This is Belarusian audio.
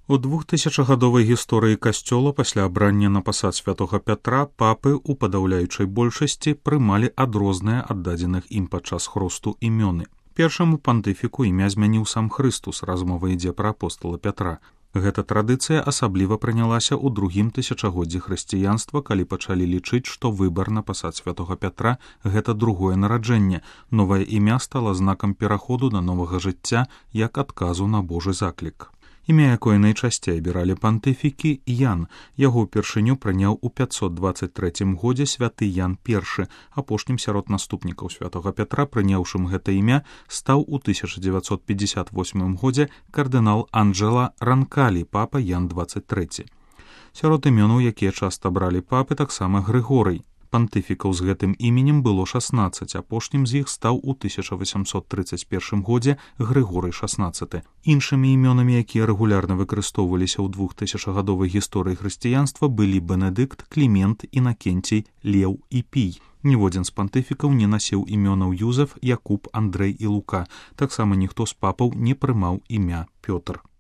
У 2000-гадовай гісторыі касцёла пасля абрання на пасад святога Пятра папы ў падаўляючай большасці прымалі адрозныя ад дадзеных ім падчас хросту імёны. Першаму пантыфіку імя змяніў сам Хрыстус, размова ідзе пра апостола Пятра. Гэта традыцыя асабліва прынялася ў другім тысячагоддзі хрысціянства, калі пачалі лічыць, што выбар на пасад святога Пятра – гэта другое нараджэнне. Новае імя стала знакам пераходу да новага жыцця як адказу на Божы заклік. Імя, якое найчасцей абіралі пантыфікі, Ян. Яго ўпершыню прыняў у 523 годзе святы Ян I. Апошнім сярод наступнікаў святога Пятра, прыняўшым гэта імя, стаў у 1958 годзе кардынал Анджела Ранкалі, папа Ян XXIII. Сярод імёнаў, якія часта бралі папы, таксама Грыгорый. Пантыфікаў з гэтым іменем было 16, апошнім з іх стаў у 1831 годзе Грыгорый XVI. Іншымі імёнамі, якія рэгулярна выкарыстоўваліся ў 2000-гадовай гісторыі хрысціянства, былі Бенедыкт, Клімент, Інакенцій, Леў і Пій. Ніводзін з пантыфікаў не насіў імёнаў Юзеф, Якуб, Андрэй і Лука. Таксама ніхто з папаў не прымаў імя Пётр.